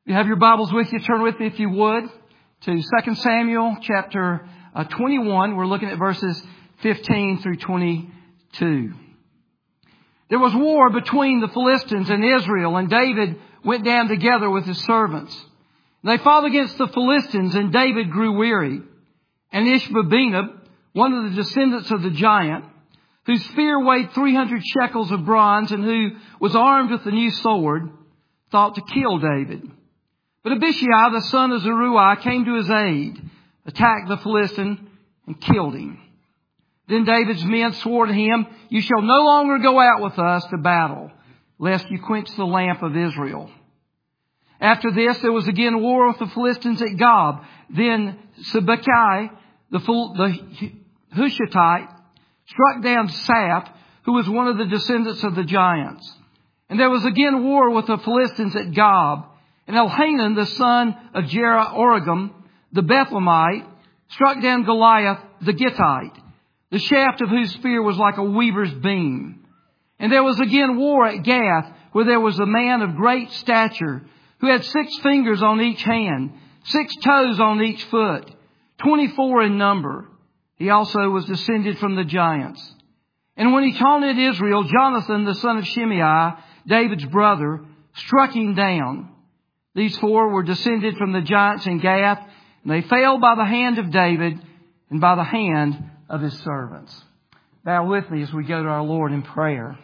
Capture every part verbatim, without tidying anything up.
You have your Bibles with you. Turn with me, if you would, to Second Samuel chapter uh, twenty-one. We're looking at verses fifteen through twenty-two. There was war between the Philistines and Israel, and David went down together with his servants. They fought against the Philistines, and David grew weary. And Ishbosheth, one of the descendants of the giant, whose spear weighed three hundred shekels of bronze and who was armed with the new sword, thought to kill David. But Abishai, the son of Zeruiah, came to his aid, attacked the Philistine, and killed him. Then David's men swore to him, "You shall no longer go out with us to battle, lest you quench the lamp of Israel." After this, there was again war with the Philistines at Gob. Then Sibbecai, the, the Hushathite, struck down Saph, who was one of the descendants of the giants. And there was again war with the Philistines at Gob. And Elhanan, the son of Jerah-oregim, the Bethlehemite, struck down Goliath, the Gittite, the shaft of whose spear was like a weaver's beam. And there was again war at Gath, where there was a man of great stature, who had six fingers on each hand, six toes on each foot, twenty-four in number. He also was descended from the giants. And when he taunted Israel, Jonathan, the son of Shimei, David's brother, struck him down. These four were descended from the giants in Gath, and they fell by the hand of David and by the hand of his servants. Bow with me as we go to our Lord in prayer.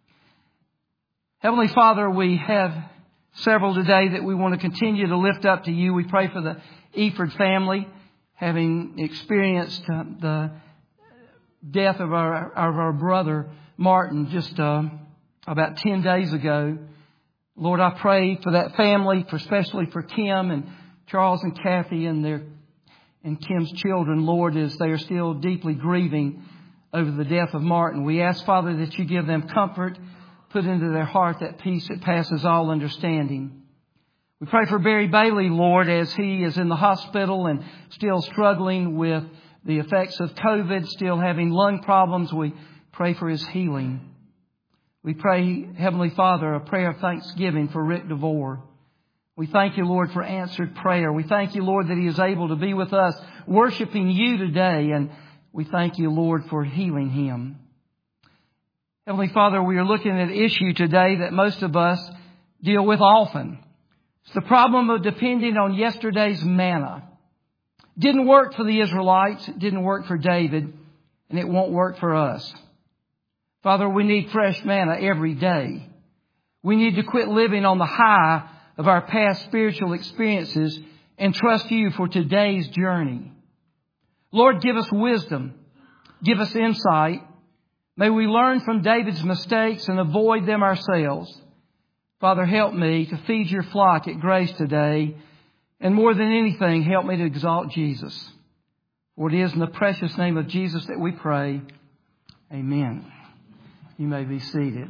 Heavenly Father, we have several today that we want to continue to lift up to you. We pray for the Eford family, having experienced uh, the death of our, of our brother Martin just uh, about ten days ago. Lord, I pray for that family, for especially for Kim and Charles and Kathy and their and Kim's children, Lord, as they are still deeply grieving over the death of Martin. We ask, Father, that you give them comfort, put into their heart that peace that passes all understanding. We pray for Barry Bailey, Lord, as he is in the hospital and still struggling with the effects of COVID, still having lung problems. We pray for his healing. We pray, Heavenly Father, a prayer of thanksgiving for Rick DeVore. We thank you, Lord, for answered prayer. We thank you, Lord, that he is able to be with us worshiping you today. And we thank you, Lord, for healing him. Heavenly Father, we are looking at an issue today that most of us deal with often. It's the problem of depending on yesterday's manna. Didn't work for the Israelites. It didn't work for David. And it won't work for us. Father, we need fresh manna every day. We need to quit living on the high of our past spiritual experiences and trust you for today's journey. Lord, give us wisdom. Give us insight. May we learn from David's mistakes and avoid them ourselves. Father, help me to feed your flock at Grace today. And more than anything, help me to exalt Jesus. For it is in the precious name of Jesus that we pray. Amen. You may be seated.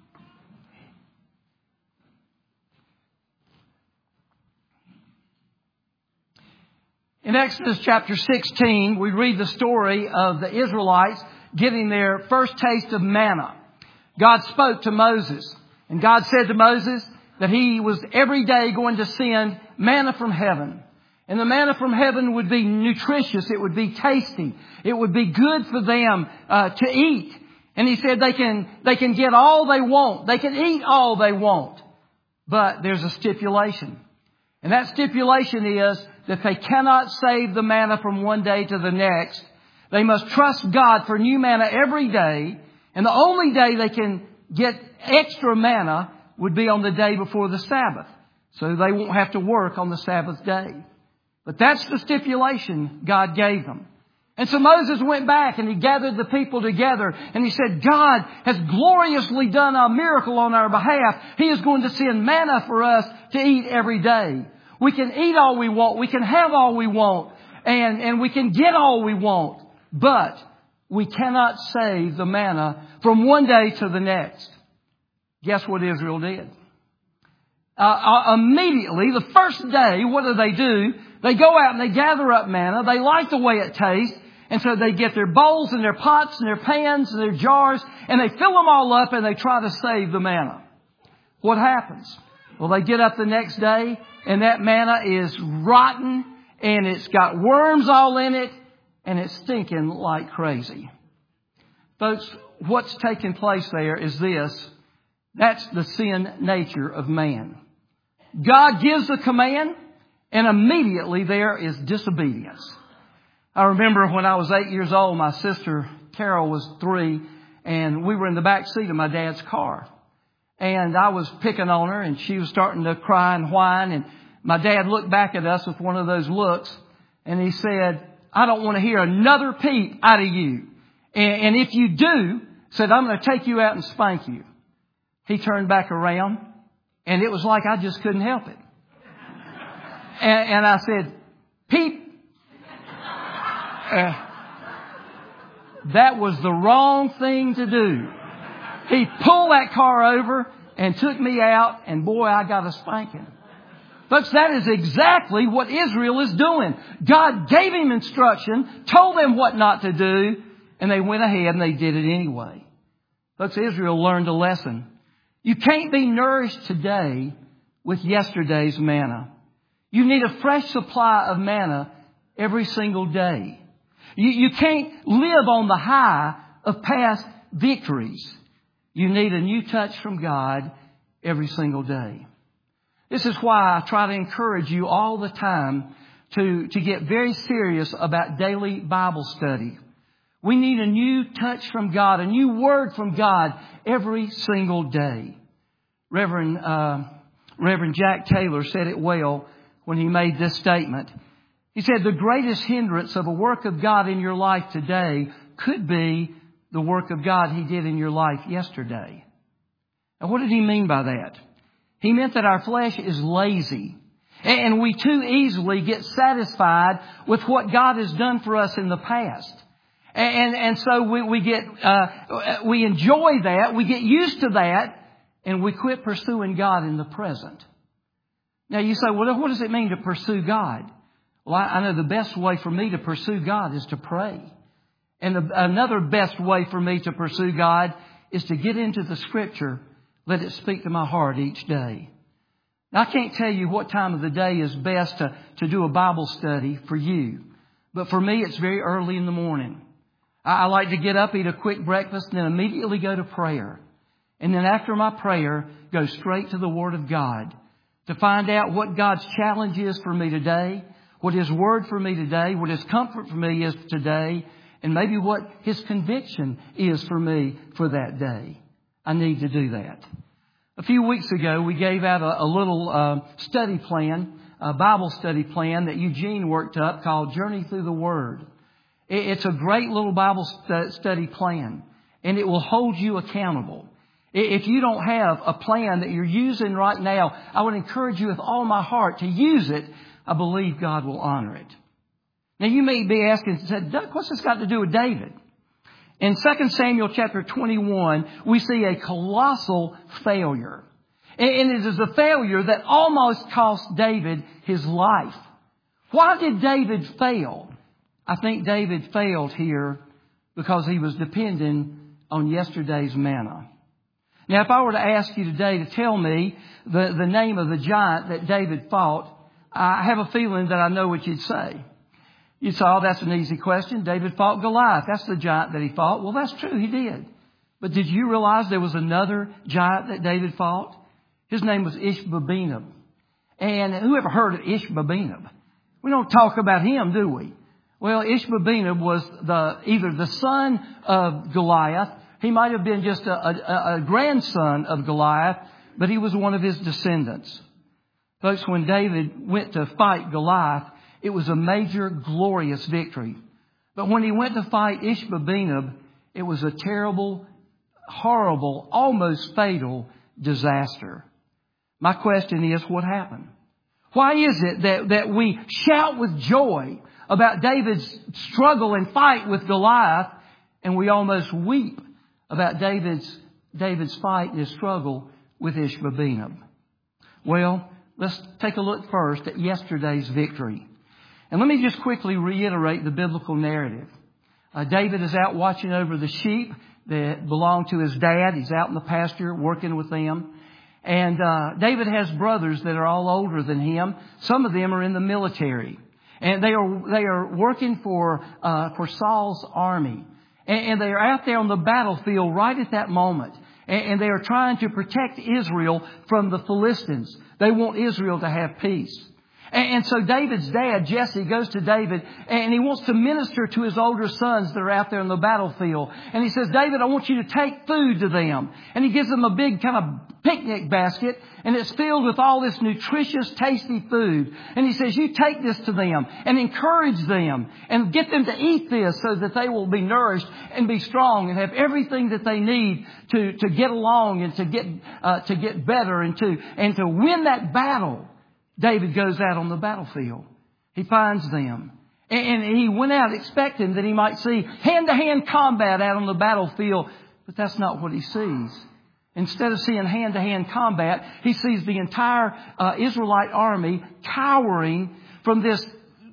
In Exodus chapter sixteen, we read the story of the Israelites getting their first taste of manna. God spoke to Moses, and God said to Moses that he was every day going to send manna from heaven. And the manna from heaven would be nutritious. It would be tasty. It would be good for them uh, to eat. And he said they can, they can get all they want. They can eat all they want. But there's a stipulation. And that stipulation is that they cannot save the manna from one day to the next. They must trust God for new manna every day. And the only day they can get extra manna would be on the day before the Sabbath. So they won't have to work on the Sabbath day. But that's the stipulation God gave them. And so Moses went back and he gathered the people together and he said, God has gloriously done a miracle on our behalf. He is going to send manna for us to eat every day. We can eat all we want. We can have all we want. And, and we can get all we want. But we cannot save the manna from one day to the next. Guess what Israel did? Uh, uh, immediately, the first day, what do they do? They go out and they gather up manna. They like the way it tastes. And so they get their bowls and their pots and their pans and their jars and they fill them all up and they try to save the manna. What happens? Well, they get up the next day and that manna is rotten and it's got worms all in it and it's stinking like crazy. Folks, what's taking place there is this. That's the sin nature of man. God gives a command and immediately there is disobedience. I remember when I was eight years old, my sister Carol was three and we were in the back seat of my dad's car. And I was picking on her and she was starting to cry and whine. And my dad looked back at us with one of those looks and he said, I don't want to hear another peep out of you. And, and if you do, said, I'm going to take you out and spank you. He turned back around and it was like I just couldn't help it. And, and I said, peep. Uh, that was the wrong thing to do. He pulled that car over and took me out, and boy, I got a spanking. Folks, that is exactly what Israel is doing. God gave him instruction, told them what not to do, and they went ahead and they did it anyway. Folks, Israel learned a lesson. You can't be nourished today with yesterday's manna. You need a fresh supply of manna every single day. You, you can't live on the high of past victories. You need a new touch from God every single day. This is why I try to encourage you all the time to, to get very serious about daily Bible study. We need a new touch from God, a new word from God every single day. Reverend, uh, Reverend Jack Taylor said it well when he made this statement. He said, the greatest hindrance of a work of God in your life today could be the work of God He did in your life yesterday. Now, what did he mean by that? He meant that our flesh is lazy. And we too easily get satisfied with what God has done for us in the past. And, and so we, we get, uh, we enjoy that. We get used to that. And we quit pursuing God in the present. Now you say, well, what does it mean to pursue God? Well, I, I know the best way for me to pursue God is to pray. And the, another best way for me to pursue God is to get into the Scripture, let it speak to my heart each day. Now, I can't tell you what time of the day is best to, to do a Bible study for you. But for me, it's very early in the morning. I, I like to get up, eat a quick breakfast, and then immediately go to prayer. And then after my prayer, go straight to the Word of God to find out what God's challenge is for me today, what His Word for me today, what His comfort for me is today, and maybe what His conviction is for me for that day. I need to do that. A few weeks ago, we gave out a, a little uh, study plan, a Bible study plan that Eugene worked up called Journey Through the Word. It, it's a great little Bible stu- study plan, and it will hold you accountable. If you don't have a plan that you're using right now, I would encourage you with all my heart to use it. I believe God will honor it. Now, you may be asking, Doug, what's this got to do with David? In Second Samuel chapter twenty-one, we see a colossal failure. And it is a failure that almost cost David his life. Why did David fail? I think David failed here because he was depending on yesterday's manna. Now, if I were to ask you today to tell me the, the name of the giant that David fought, I have a feeling that I know what you'd say. You'd say, oh, that's an easy question. David fought Goliath. That's the giant that he fought. Well, that's true. He did. But did you realize there was another giant that David fought? His name was Ishbosheth. And who ever heard of Ishbosheth? We don't talk about him, do we? Well, Ishbosheth was the, either the son of Goliath. He might have been just a, a, a grandson of Goliath, but he was one of his descendants. Folks, when David went to fight Goliath, it was a major, glorious victory. But when he went to fight Ishbosheth, it was a terrible, horrible, almost fatal disaster. My question is, what happened? Why is it that, that we shout with joy about David's struggle and fight with Goliath, and we almost weep about David's, David's fight and his struggle with Ishbosheth? Well, let's take a look first at yesterday's victory. And let me just quickly reiterate the biblical narrative. Uh, David is out watching over the sheep that belong to his dad. He's out in the pasture working with them. And uh, David has brothers that are all older than him. Some of them are in the military. And they are they are working for uh, for Saul's army. And, and they are out there on the battlefield right at that moment. And, and they are trying to protect Israel from the Philistines. They want Israel to have peace. And so David's dad, Jesse, goes to David and he wants to minister to his older sons that are out there in the battlefield. And he says, David, I want you to take food to them. And he gives them a big kind of picnic basket and it's filled with all this nutritious, tasty food. And he says, you take this to them and encourage them and get them to eat this so that they will be nourished and be strong and have everything that they need to, to get along and to get, uh, to get better and to, and to win that battle. David goes out on the battlefield. He finds them. And he went out expecting that he might see hand-to-hand combat out on the battlefield. But that's not what he sees. Instead of seeing hand-to-hand combat, he sees the entire uh, Israelite army cowering from this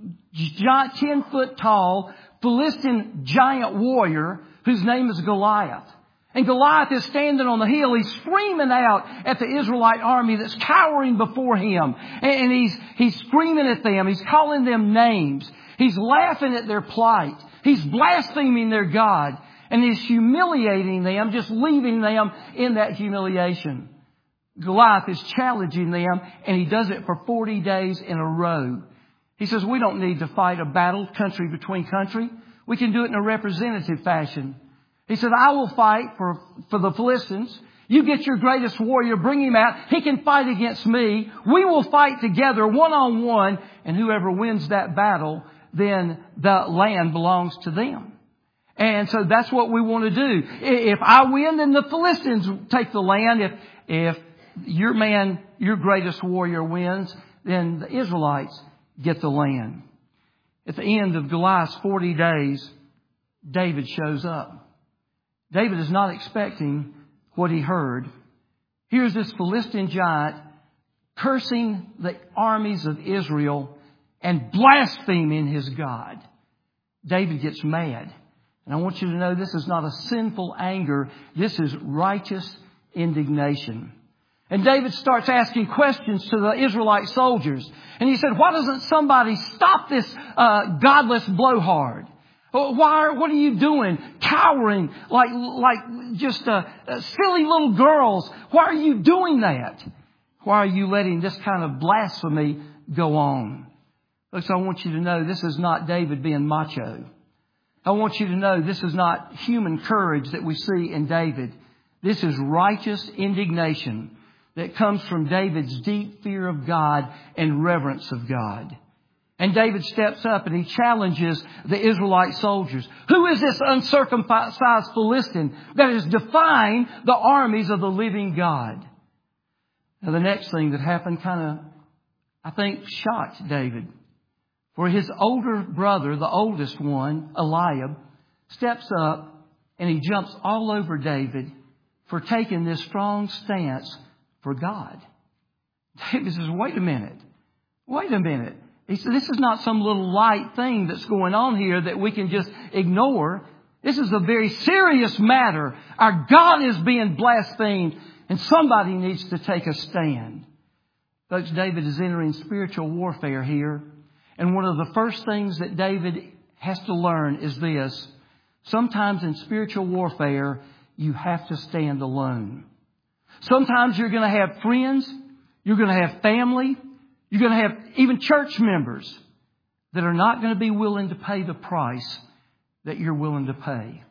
ten-foot-tall Philistine giant warrior whose name is Goliath. And Goliath is standing on the hill. He's screaming out at the Israelite army that's cowering before him. And he's, he's screaming at them. He's calling them names. He's laughing at their plight. He's blaspheming their God. And he's humiliating them, just leaving them in that humiliation. Goliath is challenging them, and he does it for forty days in a row. He says, we don't need to fight a battle country between country. We can do it in a representative fashion. He said, I will fight for, for the Philistines. You get your greatest warrior, bring him out. He can fight against me. We will fight together one on one. And whoever wins that battle, then the land belongs to them. And so that's what we want to do. If I win, then the Philistines take the land. If, if your man, your greatest warrior wins, then the Israelites get the land. At the end of Goliath's forty days, David shows up. David is not expecting what he heard. Here's this Philistine giant cursing the armies of Israel and blaspheming his God. David gets mad. And I want you to know this is not a sinful anger. This is righteous indignation. And David starts asking questions to the Israelite soldiers. And he said, why doesn't somebody stop this uh, godless blowhard? Why? What are you doing? Cowering like like just uh, silly little girls. Why are you doing that? Why are you letting this kind of blasphemy go on? Folks, I want you to know this is not David being macho. I want you to know this is not human courage that we see in David. This is righteous indignation that comes from David's deep fear of God and reverence of God. And David steps up and he challenges the Israelite soldiers. Who is this uncircumcised Philistine that is defying the armies of the living God? Now the next thing that happened kind of, I think, shocked David. For his older brother, the oldest one, Eliab, steps up and he jumps all over David for taking this strong stance for God. David says, wait a minute. Wait a minute. He said, this is not some little light thing that's going on here that we can just ignore. This is a very serious matter. Our God is being blasphemed and somebody needs to take a stand. Folks, David is entering spiritual warfare here. And one of the first things that David has to learn is this. Sometimes in spiritual warfare, you have to stand alone. Sometimes you're going to have friends. You're going to have family. You're going to have even church members that are not going to be willing to pay the price that you're willing to pay.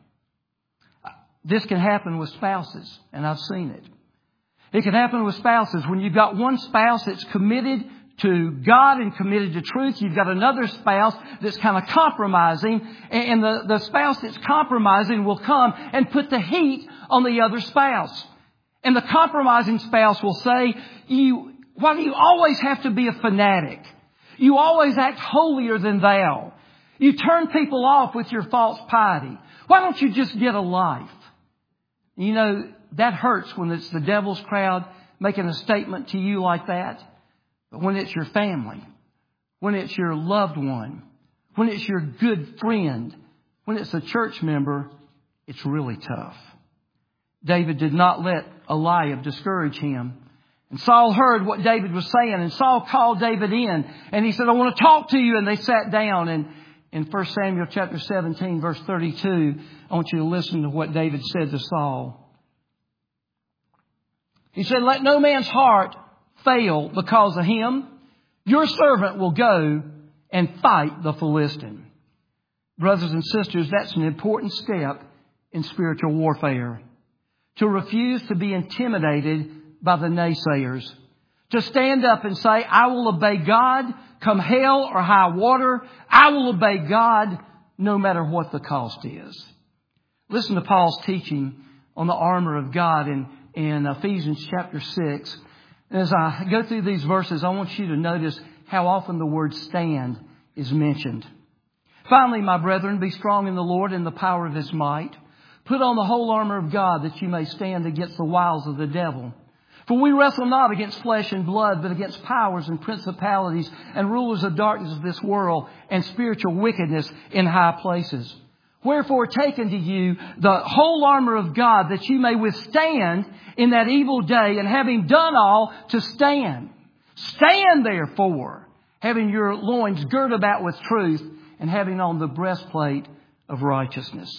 This can happen with spouses, and I've seen it. It can happen with spouses. When you've got one spouse that's committed to God and committed to truth, you've got another spouse that's kind of compromising, and the, the spouse that's compromising will come and put the heat on the other spouse. And the compromising spouse will say, you... why do you always have to be a fanatic? You always act holier than thou. You turn people off with your false piety. Why don't you just get a life? You know, that hurts when it's the devil's crowd making a statement to you like that. But when it's your family, when it's your loved one, when it's your good friend, when it's a church member, it's really tough. David did not let Eliab discourage him. And Saul heard what David was saying, and Saul called David in, and he said, I want to talk to you. And they sat down. And in First Samuel chapter seventeen, verse thirty-two, I want you to listen to what David said to Saul. He said, let no man's heart fail because of him. Your servant will go and fight the Philistine. Brothers and sisters, that's an important step in spiritual warfare. To refuse to be intimidated by the naysayers. To stand up and say, I will obey God, come hell or high water. I will obey God no matter what the cost is. Listen to Paul's teaching on the armor of God in, in Ephesians chapter six. And as I go through these verses, I want you to notice how often the word stand is mentioned. Finally, my brethren, be strong in the Lord and the power of His might. Put on the whole armor of God that you may stand against the wiles of the devil. For we wrestle not against flesh and blood, but against powers and principalities and rulers of darkness of this world and spiritual wickedness in high places. Wherefore take unto you the whole armor of God that you may withstand in that evil day, and having done all, to stand. Stand therefore, having your loins girt about with truth, and having on the breastplate of righteousness.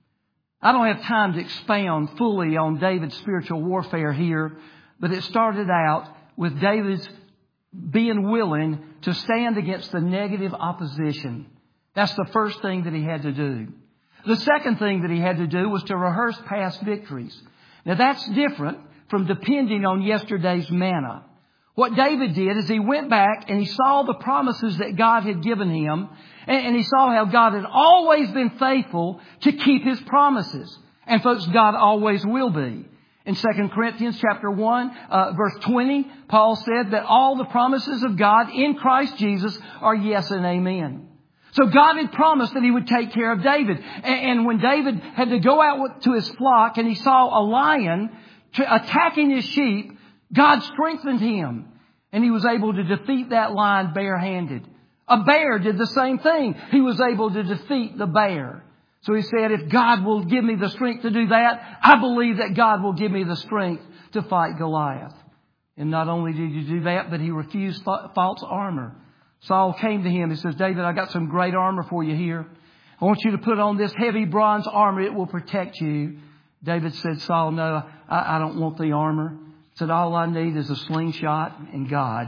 I don't have time to expound fully on David's spiritual warfare here, but it started out with David's being willing to stand against the negative opposition. That's the first thing that he had to do. The second thing that he had to do was to rehearse past victories. Now that's different from depending on yesterday's manna. What David did is he went back and he saw the promises that God had given him, and he saw how God had always been faithful to keep His promises. And folks, God always will be. In Second Corinthians chapter one, uh, verse twenty, Paul said that all the promises of God in Christ Jesus are yes and amen. So God had promised that He would take care of David. And, and when David had to go out with, to his flock and he saw a lion to, attacking his sheep, God strengthened him. And he was able to defeat that lion barehanded. A bear did the same thing. He was able to defeat the bear. So he said, if God will give me the strength to do that, I believe that God will give me the strength to fight Goliath. And not only did he do that, but he refused false armor. Saul came to him and says, David, I got some great armor for you here. I want you to put on this heavy bronze armor. It will protect you. David said, Saul, no, I, I don't want the armor. He said, all I need is a slingshot and God.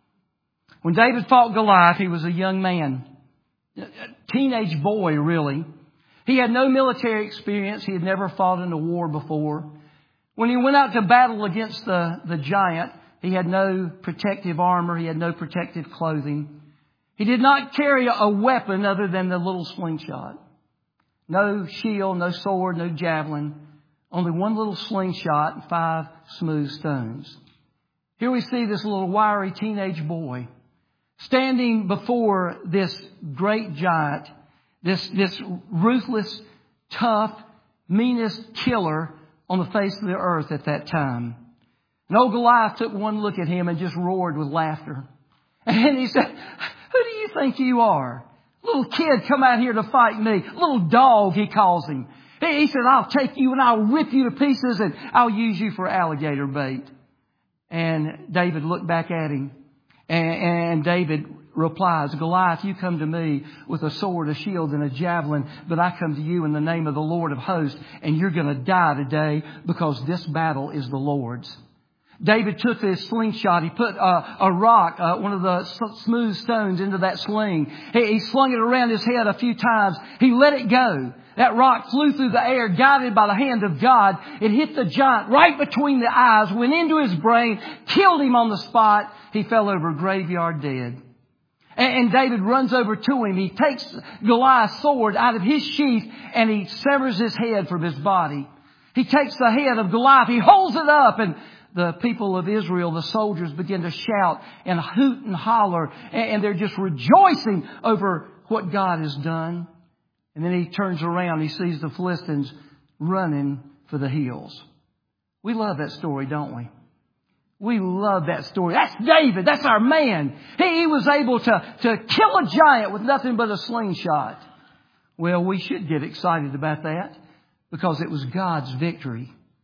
When David fought Goliath, he was a young man, a teenage boy, really. He had no military experience. He had never fought in a war before. When he went out to battle against the, the giant, he had no protective armor. He had no protective clothing. He did not carry a weapon other than the little slingshot. No shield, no sword, no javelin. Only one little slingshot and five smooth stones. Here we see this little wiry teenage boy standing before this great giant, this, this ruthless, tough, meanest killer on the face of the earth at that time. And old Goliath took one look at him and just roared with laughter. And he said, who do you think you are? Little kid, come out here to fight me. Little dog, he calls him. He said, I'll take you and I'll rip you to pieces and I'll use you for alligator bait. And David looked back at him. And, and David replies, Goliath, you come to me with a sword, a shield, and a javelin, but I come to you in the name of the Lord of hosts, and you're going to die today because this battle is the Lord's. David took his slingshot. He put a, a rock, uh, one of the smooth stones, into that sling. He, he slung it around his head a few times. He let it go. That rock flew through the air, guided by the hand of God. It hit the giant right between the eyes, went into his brain, killed him on the spot. He fell over graveyard dead. And, and David runs over to him. He takes Goliath's sword out of his sheath and he severs his head from his body. He takes the head of Goliath. He holds it up, and the people of Israel, the soldiers, begin to shout and hoot and holler. And they're just rejoicing over what God has done. And then he turns around. He sees the Philistines running for the hills. We love that story, don't we? We love that story. That's David. That's our man. He, he was able to, to kill a giant with nothing but a slingshot. Well, we should get excited about that because it was God's victory.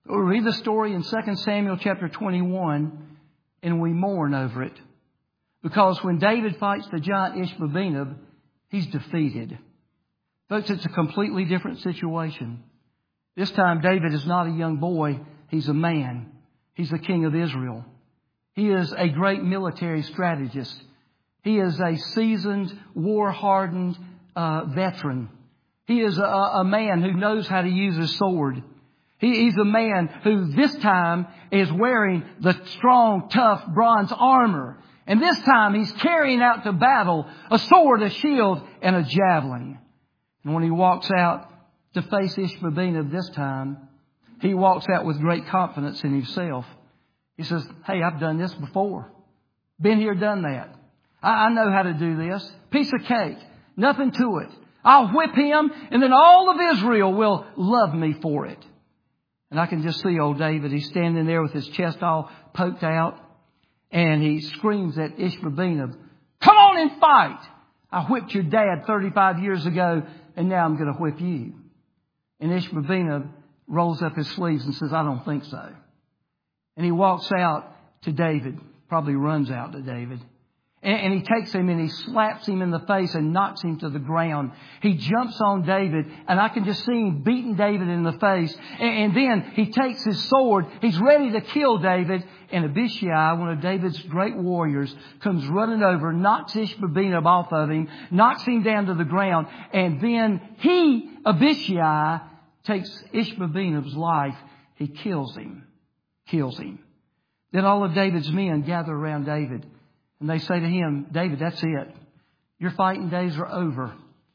We read the story in Second Samuel chapter twenty-one and we mourn over it. Because when David fights the giant Ishbosheth, he's defeated. Folks, it's a completely different situation. This time David is not a young boy. He's a man. He's the king of Israel. He is a great military strategist. He is a seasoned, war-hardened uh, veteran. He is a, a man who knows how to use his sword. He, he's a man who this time is wearing the strong, tough bronze armor. And this time he's carrying out to battle a sword, a shield, and a javelin. And when he walks out to face Ishbosheth this time, he walks out with great confidence in himself. He says, hey, I've done this before. Been here, done that. I, I know how to do this. Piece of cake. Nothing to it. I'll whip him, and then all of Israel will love me for it. And I can just see old David. He's standing there with his chest all poked out. And he screams at Ishbosheth, come on and fight. I whipped your dad thirty-five years ago, and now I'm going to whip you. And Ishbosheth rolls up his sleeves and says, I don't think so. And he walks out to David, probably runs out to David. And, and he takes him and he slaps him in the face and knocks him to the ground. He jumps on David, and I can just see him beating David in the face. And, and then he takes his sword. He's ready to kill David. And Abishai, one of David's great warriors, comes running over, knocks Ishbosheth off of him, knocks him down to the ground. And then he, Abishai, takes Ishbosheth's life. He kills him. Kills him. Then all of David's men gather around David. And they say to him, David, that's it. Your fighting days are over.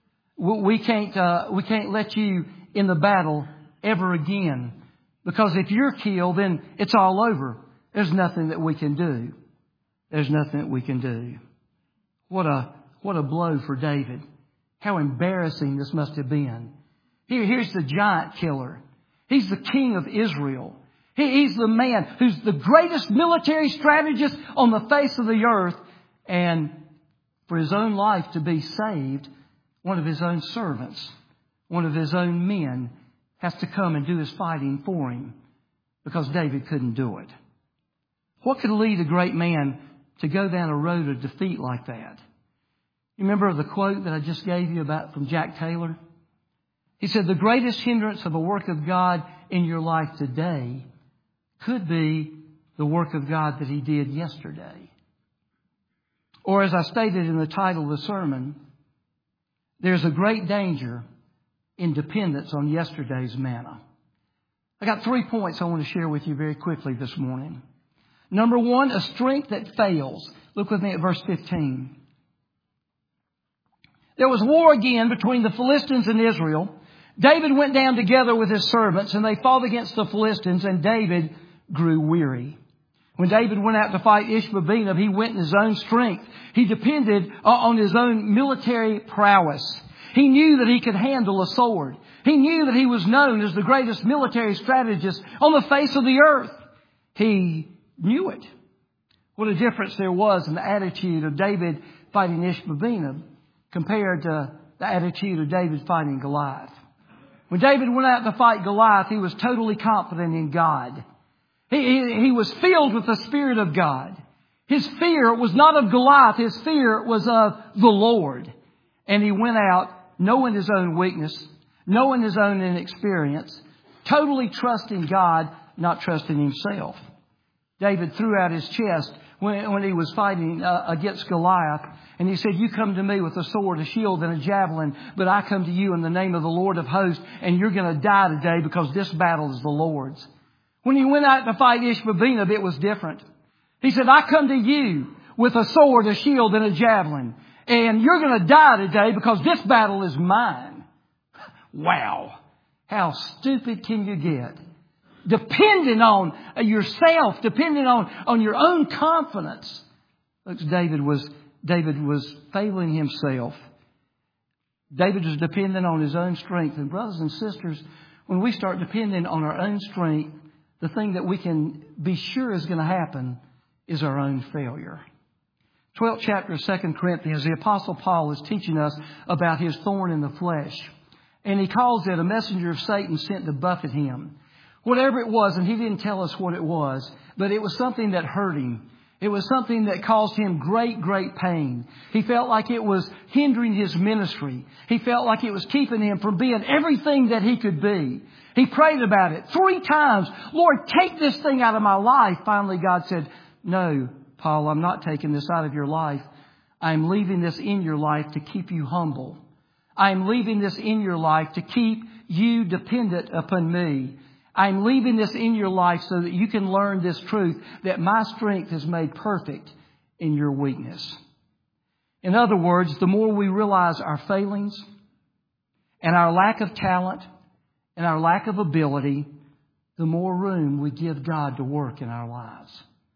We can't, uh, we can't let you in the battle ever again. Because if you're killed, then it's all over. There's nothing that we can do. There's nothing that we can do. What a, what a blow for David. How embarrassing this must have been. Here, here's the giant killer. He's the king of Israel. He, he's the man who's the greatest military strategist on the face of the earth. And for his own life to be saved, one of his own servants, one of his own men, has to come and do his fighting for him because David couldn't do it. What could lead a great man to go down a road of defeat like that? You remember the quote that I just gave you about from Jack Taylor? He said, the greatest hindrance of a work of God in your life today could be the work of God that he did yesterday. Or as I stated in the title of the sermon, there's a great danger in dependence on yesterday's manna. I got three points I want to share with you very quickly this morning. Number one, a strength that fails. Look with me at verse fifteen. There was war again between the Philistines and Israel. David went down together with his servants, and they fought against the Philistines, and David grew weary. When David went out to fight Ishbosheth, he went in his own strength. He depended on his own military prowess. He knew that he could handle a sword. He knew that he was known as the greatest military strategist on the face of the earth. He knew it. What a difference there was in the attitude of David fighting Ishbosheth compared to the attitude of David fighting Goliath. When David went out to fight Goliath, he was totally confident in God. He, he, he was filled with the Spirit of God. His fear was not of Goliath. His fear was of the Lord. And he went out knowing his own weakness, knowing his own inexperience, totally trusting God, not trusting himself. David threw out his chest when, when he was fighting uh, against Goliath. And he said, you come to me with a sword, a shield, and a javelin, but I come to you in the name of the Lord of hosts, and you're going to die today because this battle is the Lord's. When he went out to fight Ishbosheth, it was different. He said, I come to you with a sword, a shield, and a javelin, and you're going to die today because this battle is mine. Wow. How stupid can you get? Depending on yourself, depending on, on your own confidence. Looks, David was, David was failing himself. David was dependent on his own strength. And brothers and sisters, when we start depending on our own strength, the thing that we can be sure is going to happen is our own failure. twelfth chapter of Second Corinthians, the Apostle Paul is teaching us about his thorn in the flesh. And he calls it a messenger of Satan sent to buffet him. Whatever it was, and he didn't tell us what it was, but it was something that hurt him. It was something that caused him great, great pain. He felt like it was hindering his ministry. He felt like it was keeping him from being everything that he could be. He prayed about it three times. Lord, take this thing out of my life. Finally, God said, no, Paul, I'm not taking this out of your life. I'm leaving this in your life to keep you humble. I'm leaving this in your life to keep you dependent upon me. I'm leaving this in your life so that you can learn this truth, that my strength is made perfect in your weakness. In other words, the more we realize our failings and our lack of talent and our lack of ability, the more room we give God to work in our lives.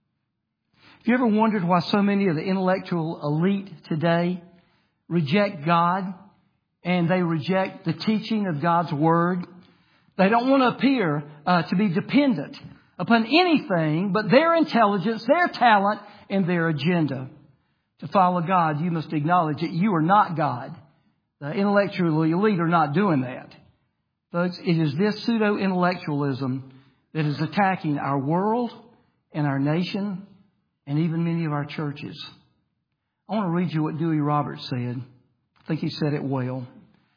Have you ever wondered why so many of the intellectual elite today reject God and they reject the teaching of God's Word? They don't want to appear uh, to be dependent upon anything but their intelligence, their talent, and their agenda. To follow God, you must acknowledge that you are not God. The intellectual elite are not doing that. Folks, it is this pseudo-intellectualism that is attacking our world and our nation and even many of our churches. I want to read you what Dewey Roberts said. I think he said it well.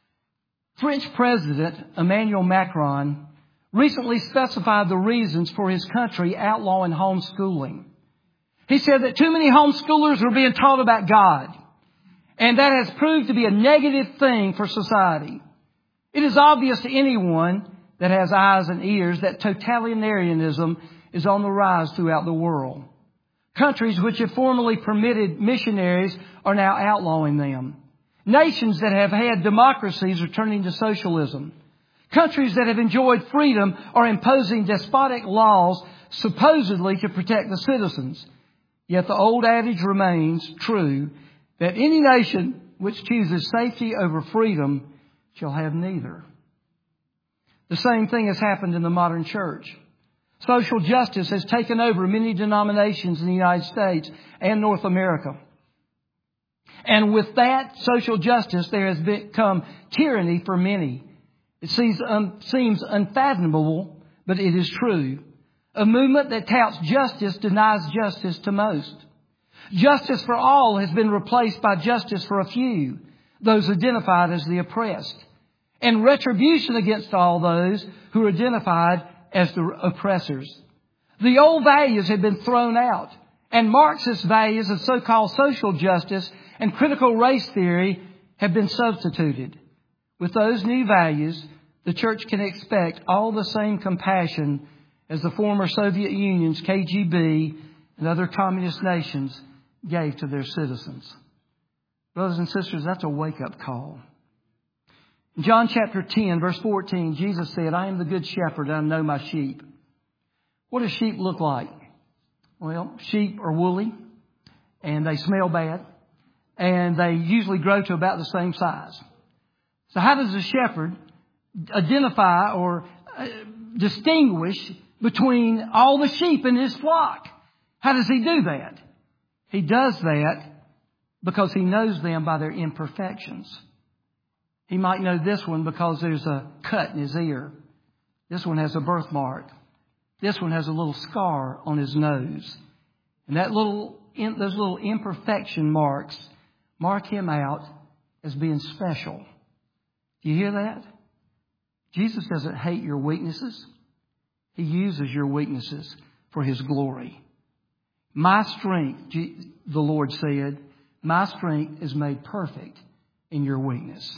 French President Emmanuel Macron recently specified the reasons for his country outlawing homeschooling. He said that too many homeschoolers were being taught about God, and that has proved to be a negative thing for society. It is obvious to anyone that has eyes and ears that totalitarianism is on the rise throughout the world. Countries which have formerly permitted missionaries are now outlawing them. Nations that have had democracies are turning to socialism. Countries that have enjoyed freedom are imposing despotic laws supposedly to protect the citizens. Yet the old adage remains true that any nation which chooses safety over freedom shall have neither. The same thing has happened in the modern church. Social justice has taken over many denominations in the United States and North America. And with that social justice, there has become tyranny for many. It seems, um, seems unfathomable, but it is true. A movement that touts justice denies justice to most. Justice for all has been replaced by justice for a few, those identified as the oppressed, and retribution against all those who are identified as the oppressors. The old values have been thrown out, and Marxist values of so-called social justice and critical race theory have been substituted. With those new values, the church can expect all the same compassion as the former Soviet Union's K G B and other communist nations gave to their citizens. Brothers and sisters, that's a wake-up call. In John chapter ten, verse fourteen, Jesus said, I am the good shepherd, and I know my sheep. What does sheep look like? Well, sheep are woolly, and they smell bad, and they usually grow to about the same size. So how does a shepherd identify or uh, distinguish between all the sheep in his flock? How does he do that? He does that because he knows them by their imperfections. He might know this one because there's a cut in his ear. This one has a birthmark. This one has a little scar on his nose. And that little, those little imperfection marks mark him out as being special. Do you hear that? Jesus doesn't hate your weaknesses. He uses your weaknesses for His glory. My strength, the Lord said, my strength is made perfect in your weakness.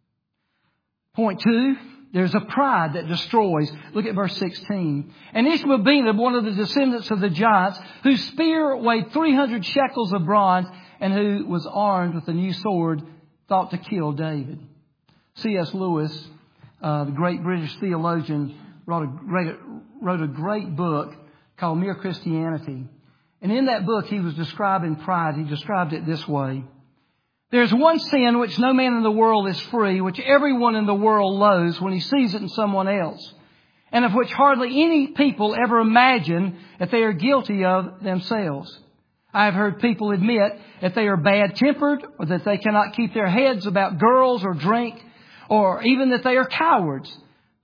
Point two, there's a pride that destroys. Look at verse sixteen. And Ishmael, one of the descendants of the giants, whose spear weighed three hundred shekels of bronze and who was armed with a new sword, thought to kill David. C S Lewis, uh, the great British theologian, wrote a great, wrote a great book called Mere Christianity. And in that book, he was describing pride. He described it this way. There's one sin which no man in the world is free, which everyone in the world loathes when he sees it in someone else, and of which hardly any people ever imagine that they are guilty of themselves. I have heard people admit that they are bad-tempered, or that they cannot keep their heads about girls or drink, or even that they are cowards.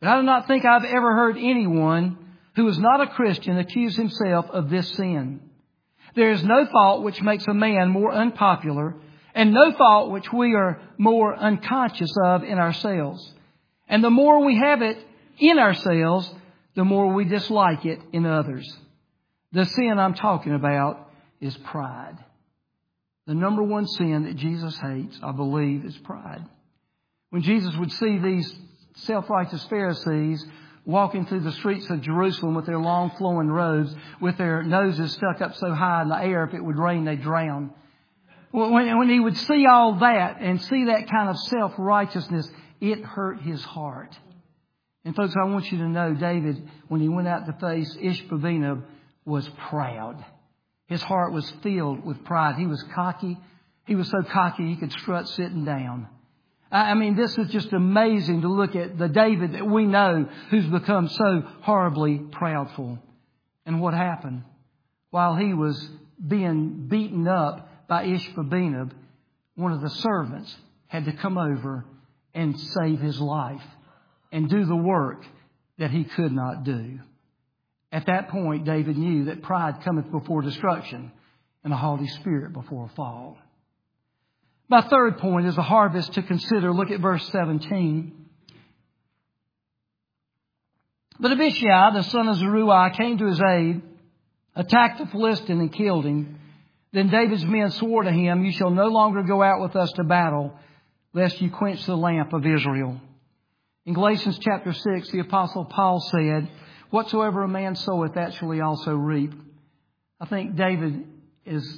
But I do not think I've ever heard anyone who is not a Christian accuse himself of this sin. There is no fault which makes a man more unpopular, and no fault which we are more unconscious of in ourselves. And the more we have it in ourselves, the more we dislike it in others. The sin I'm talking about is pride. The number one sin that Jesus hates, I believe, is pride. When Jesus would see these self-righteous Pharisees walking through the streets of Jerusalem with their long flowing robes, with their noses stuck up so high in the air, if it would rain, they'd drown. When, when he would see all that and see that kind of self-righteousness, it hurt his heart. And folks, I want you to know, David, when he went out to face Ishbosheth, was proud. His heart was filled with pride. He was cocky. He was so cocky he could strut sitting down. I mean, this is just amazing to look at the David that we know who's become so horribly proudful. And what happened? While he was being beaten up by Ishbosheth, one of the servants had to come over and save his life and do the work that he could not do. At that point, David knew that pride cometh before destruction and a haughty spirit before a fall. My third point is a harvest to consider. Look at verse seventeen. But Abishai, the son of Zeruiah, came to his aid, attacked the Philistine and killed him. Then David's men swore to him, "You shall no longer go out with us to battle, lest you quench the lamp of Israel." In Galatians chapter six, the Apostle Paul said, "Whatsoever a man soweth, that shall he also reap." I think David is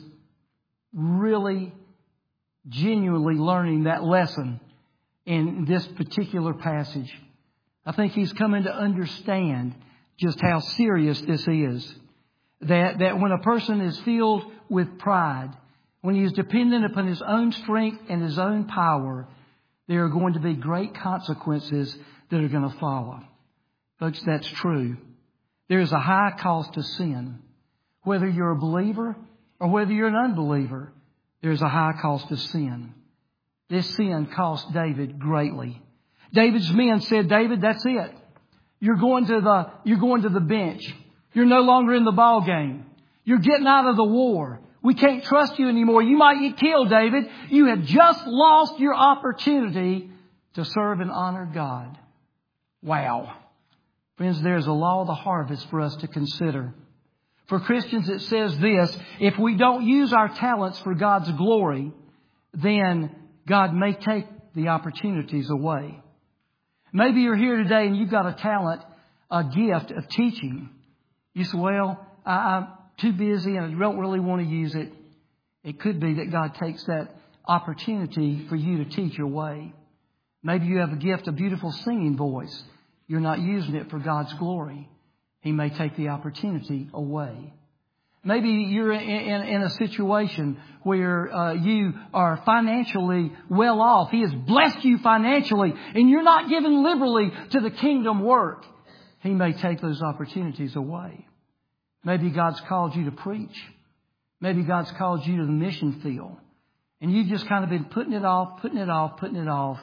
really genuinely learning that lesson in this particular passage. I think he's coming to understand just how serious this is. That, that when a person is filled with pride, when he is dependent upon his own strength and his own power, there are going to be great consequences that are going to follow. Folks, that's true. There is a high cost to sin. Whether you're a believer or whether you're an unbeliever, there's a high cost of sin. This sin cost David greatly. David's men said, "David, that's it. You're going to the, you're going to the bench. You're no longer in the ball game. You're getting out of the war. We can't trust you anymore. You might get killed, David. You have just lost your opportunity to serve and honor God." Wow. Friends, there's a law of the harvest for us to consider. For Christians, it says this: if we don't use our talents for God's glory, then God may take the opportunities away. Maybe you're here today and you've got a talent, a gift of teaching. You say, "Well, I, I'm too busy and I don't really want to use it." It could be that God takes that opportunity for you to teach away. Maybe you have a gift, a beautiful singing voice. You're not using it for God's glory. He may take the opportunity away. Maybe you're in, in, in a situation where uh, you are financially well off. He has blessed you financially and you're not giving liberally to the kingdom work. He may take those opportunities away. Maybe God's called you to preach. Maybe God's called you to the mission field. And you've just kind of been putting it off, putting it off, putting it off.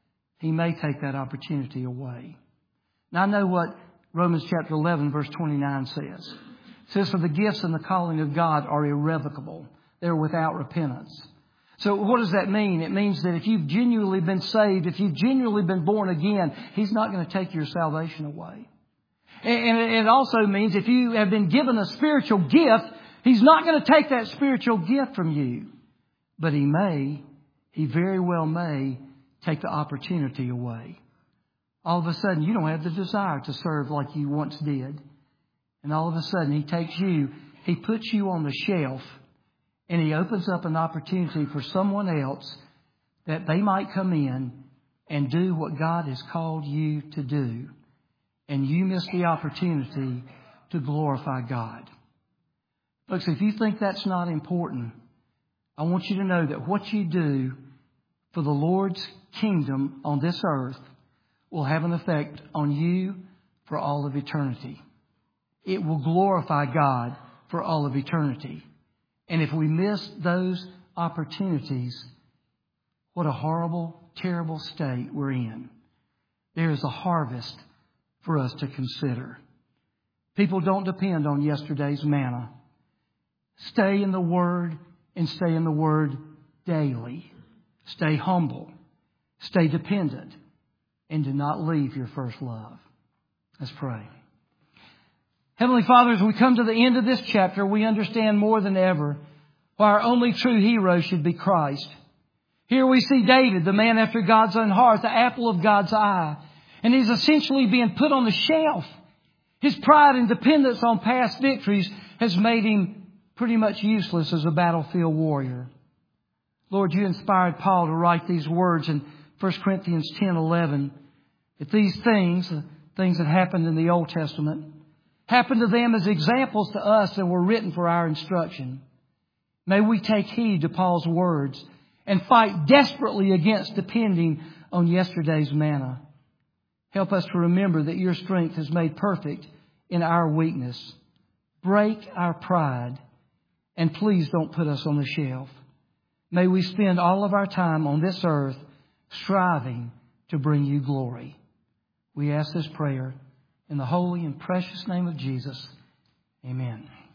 He may take that opportunity away. Now I know what Romans chapter eleven verse twenty-nine says. It says, "For the gifts and the calling of God are irrevocable. They're without repentance." So what does that mean? It means that if you've genuinely been saved, if you've genuinely been born again, He's not going to take your salvation away. And it also means if you have been given a spiritual gift, He's not going to take that spiritual gift from you. But He may, He very well may take the opportunity away. All of a sudden, you don't have the desire to serve like you once did. And all of a sudden, He takes you, He puts you on the shelf, and He opens up an opportunity for someone else that they might come in and do what God has called you to do. And you miss the opportunity to glorify God. Folks, if you think that's not important, I want you to know that what you do for the Lord's kingdom on this earth will have an effect on you for all of eternity. It will glorify God for all of eternity. And if we miss those opportunities, what a horrible, terrible state we're in. There is a harvest for us to consider. People don't depend on yesterday's manna. Stay in the Word and stay in the Word daily. Stay humble. Stay dependent. And do not leave your first love. Let's pray. Heavenly Father, as we come to the end of this chapter, we understand more than ever why our only true hero should be Christ. Here we see David, the man after God's own heart, the apple of God's eye. And he's essentially being put on the shelf. His pride and dependence on past victories has made him pretty much useless as a battlefield warrior. Lord, you inspired Paul to write these words in First Corinthians ten eleven. That these things, the things that happened in the Old Testament, happened to them as examples to us and were written for our instruction. May we take heed to Paul's words and fight desperately against depending on yesterday's manna. Help us to remember that your strength is made perfect in our weakness. Break our pride, and please don't put us on the shelf. May we spend all of our time on this earth striving to bring you glory. We ask this prayer in the holy and precious name of Jesus. Amen.